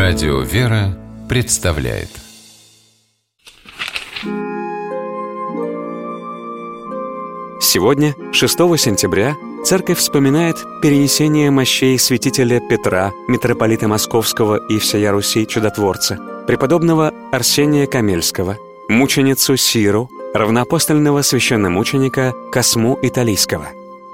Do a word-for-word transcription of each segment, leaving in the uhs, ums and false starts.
Радио «Вера» представляет. Сегодня, шестого сентября, Церковь вспоминает перенесение мощей святителя Петра, митрополита Московского и всея Руси чудотворца, преподобного Арсения Камельского, мученицу Сиру, равноапостольного священномученика Косму Италийского.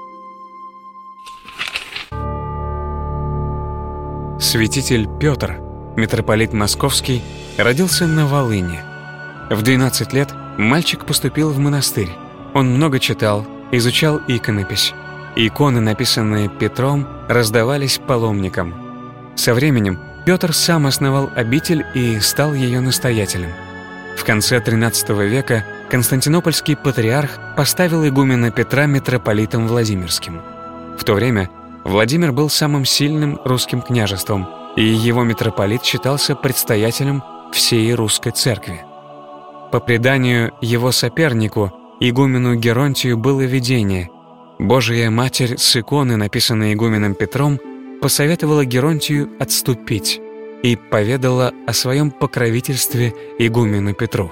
Святитель Петр, митрополит Московский, родился на Волыни. В двенадцать лет мальчик поступил в монастырь. Он много читал, изучал иконопись. Иконы, написанные Петром, раздавались паломникам. Со временем Петр сам основал обитель и стал ее настоятелем. В конце тринадцатого века константинопольский патриарх поставил игумена Петра митрополитом Владимирским. В то время Владимир был самым сильным русским княжеством, и его митрополит считался предстоятелем всей русской церкви. По преданию, его сопернику, игумену Геронтию, было видение. Божия Матерь с иконы, написанной игуменом Петром, посоветовала Геронтию отступить и поведала о своем покровительстве игумену Петру.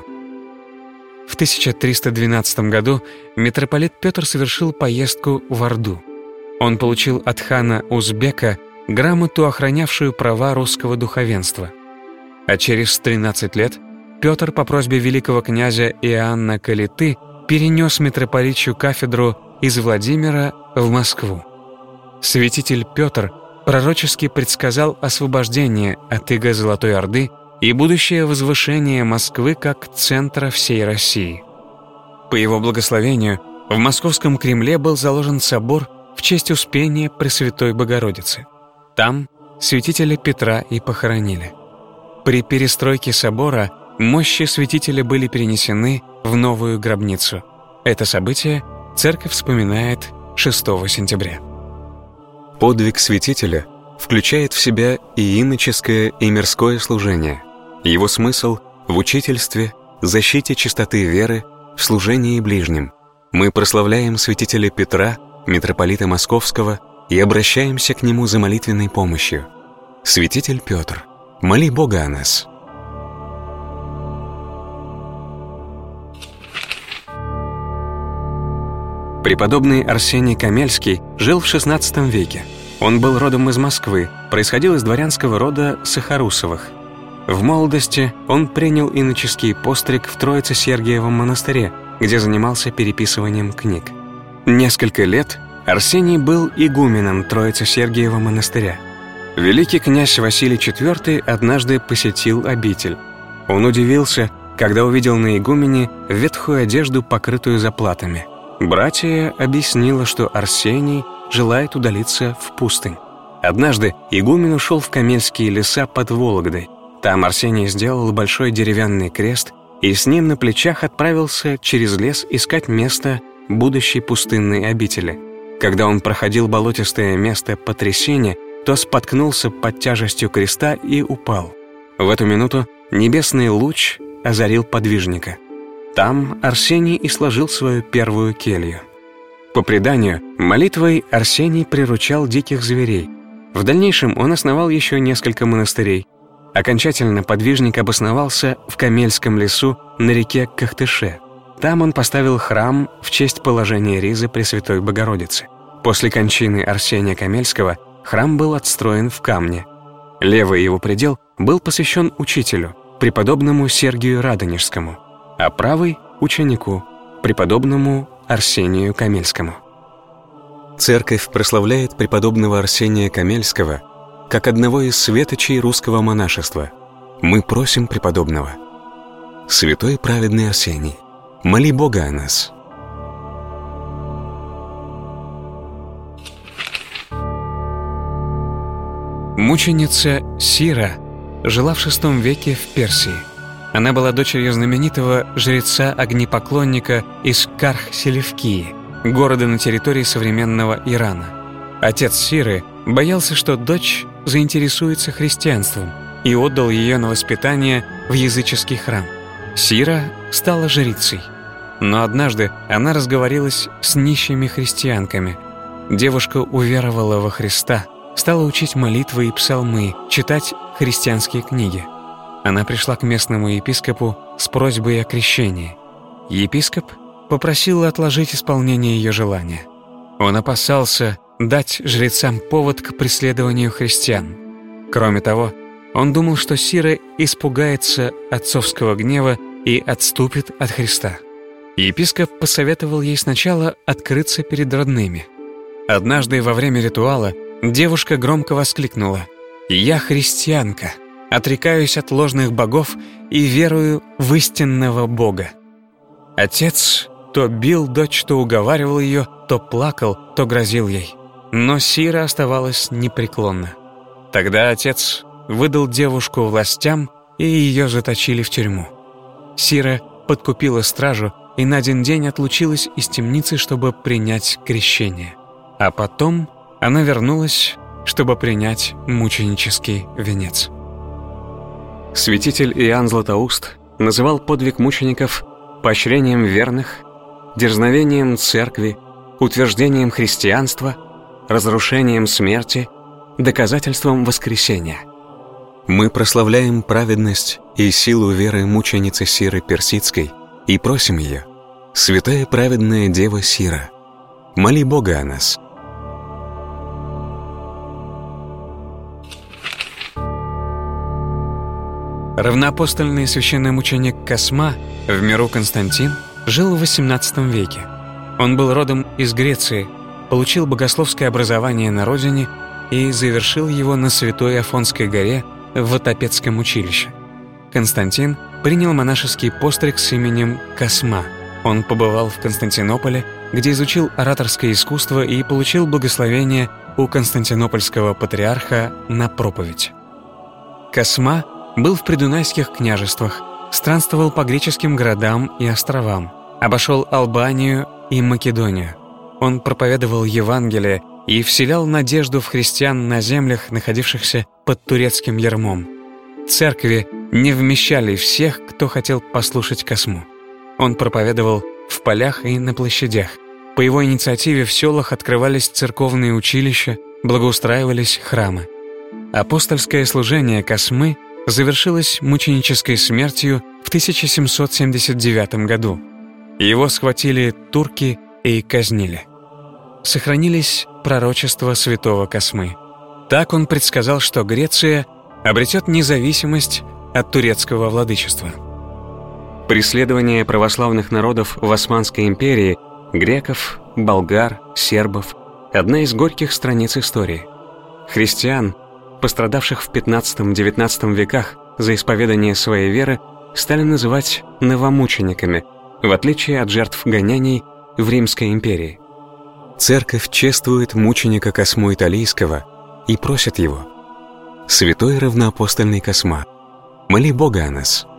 В тысяча триста двенадцатом году митрополит Петр совершил поездку в Орду. Он получил от хана Узбека грамоту, охранявшую права русского духовенства. А через тринадцать лет Петр по просьбе великого князя Иоанна Калиты перенес митрополитчью кафедру из Владимира в Москву. Святитель Петр пророчески предсказал освобождение от ига Золотой Орды и будущее возвышение Москвы как центра всей России. По его благословению в Московском Кремле был заложен собор в честь Успения Пресвятой Богородицы. Там святителя Петра и похоронили. При перестройке собора мощи святителя были перенесены в новую гробницу. Это событие церковь вспоминает шестого сентября. Подвиг святителя включает в себя и иноческое, и мирское служение. Его смысл в учительстве, защите чистоты веры, в служении ближним. Мы прославляем святителя Петра, митрополита Московского, и обращаемся к нему за молитвенной помощью. Святитель Петр, моли Бога о нас. Преподобный Арсений Камельский жил в шестнадцатом веке. Он был родом из Москвы, происходил из дворянского рода Сахарусовых. В молодости он принял иноческий постриг в Троице-Сергиевом монастыре, где занимался переписыванием книг. Несколько лет Арсений был игуменом Троице-Сергиева монастыря. Великий князь Василий четвёртый однажды посетил обитель. Он удивился, когда увидел на игумене ветхую одежду, покрытую заплатами. Братия объяснила, что Арсений желает удалиться в пустынь. Однажды игумен ушел в Камельские леса под Вологдой. Там Арсений сделал большой деревянный крест и с ним на плечах отправился через лес искать место будущей пустынной обители. Когда он проходил болотистое место Потрясения, то споткнулся под тяжестью креста и упал. В эту минуту небесный луч озарил подвижника. Там Арсений и сложил свою первую келью. По преданию, молитвой Арсений приручал диких зверей. В дальнейшем он основал еще несколько монастырей. Окончательно подвижник обосновался в Камельском лесу на реке Кахтыше. Там он поставил храм в честь положения ризы Пресвятой Богородицы. После кончины Арсения Камельского храм был отстроен в камне. Левый его предел был посвящен учителю, преподобному Сергию Радонежскому, а правый — ученику, преподобному Арсению Камельскому. Церковь прославляет преподобного Арсения Камельского как одного из светочей русского монашества. Мы просим преподобного: святой праведный Арсений, моли Бога о нас. Мученица Сира жила в шестом веке в Персии. Она была дочерью знаменитого жреца-огнепоклонника из Карх-Селевкии, города на территории современного Ирана. Отец Сиры боялся, что дочь заинтересуется христианством, и отдал ее на воспитание в языческий храм. Сира стала жрицей. Но однажды она разговорилась с нищими христианками. Девушка уверовала во Христа, стала учить молитвы и псалмы, читать христианские книги. Она пришла к местному епископу с просьбой о крещении. Епископ попросил отложить исполнение ее желания. Он опасался дать жрецам повод к преследованию христиан. Кроме того, он думал, что Сира испугается отцовского гнева и отступит от Христа. Епископ посоветовал ей сначала открыться перед родными. Однажды во время ритуала девушка громко воскликнула: «Я христианка, отрекаюсь от ложных богов и верую в истинного Бога». Отец то бил дочь, то уговаривал ее, то плакал, то грозил ей. Но Сира оставалась непреклонна. Тогда отец выдал девушку властям, и ее заточили в тюрьму. Сира подкупила стражу и на один день отлучилась из темницы, чтобы принять крещение. А потом она вернулась, чтобы принять мученический венец. Святитель Иоанн Златоуст называл подвиг мучеников поощрением верных, дерзновением церкви, утверждением христианства, разрушением смерти, доказательством воскресения. Мы прославляем праведность и силу веры мученицы Сиры Персидской и просим ее: «Святая праведная Дева Сира, моли Бога о нас». Равноапостольный священномученик Косма, в миру Константин, жил в восемнадцатом веке. Он был родом из Греции, получил богословское образование на родине и завершил его на Святой Афонской горе в Отопецком училище. Константин принял монашеский постриг с именем Косма. Он побывал в Константинополе, где изучил ораторское искусство и получил благословение у константинопольского патриарха на проповедь. Косма был в придунайских княжествах, странствовал по греческим городам и островам, обошел Албанию и Македонию. Он проповедовал Евангелие и вселял надежду в христиан на землях, находившихся под турецким ярмом. Церкви не вмещали всех, кто хотел послушать Косму. Он проповедовал в полях и на площадях. По его инициативе в селах открывались церковные училища, благоустраивались храмы. Апостольское служение Космы завершилось мученической смертью в тысяча семьсот семьдесят девятом году. Его схватили турки и казнили. Сохранились пророчества святого Космы. Так он предсказал, что Греция обретет независимость от турецкого владычества. Преследование православных народов в Османской империи, греков, болгар, сербов – одна из горьких страниц истории. Христиан, пострадавших в пятнадцатом-девятнадцатом веках за исповедание своей веры, стали называть новомучениками, в отличие от жертв гонений в Римской империи. Церковь чествует мученика Косму Италийского и просит его: «Святой равноапостольный Косма, моли Бога о нас».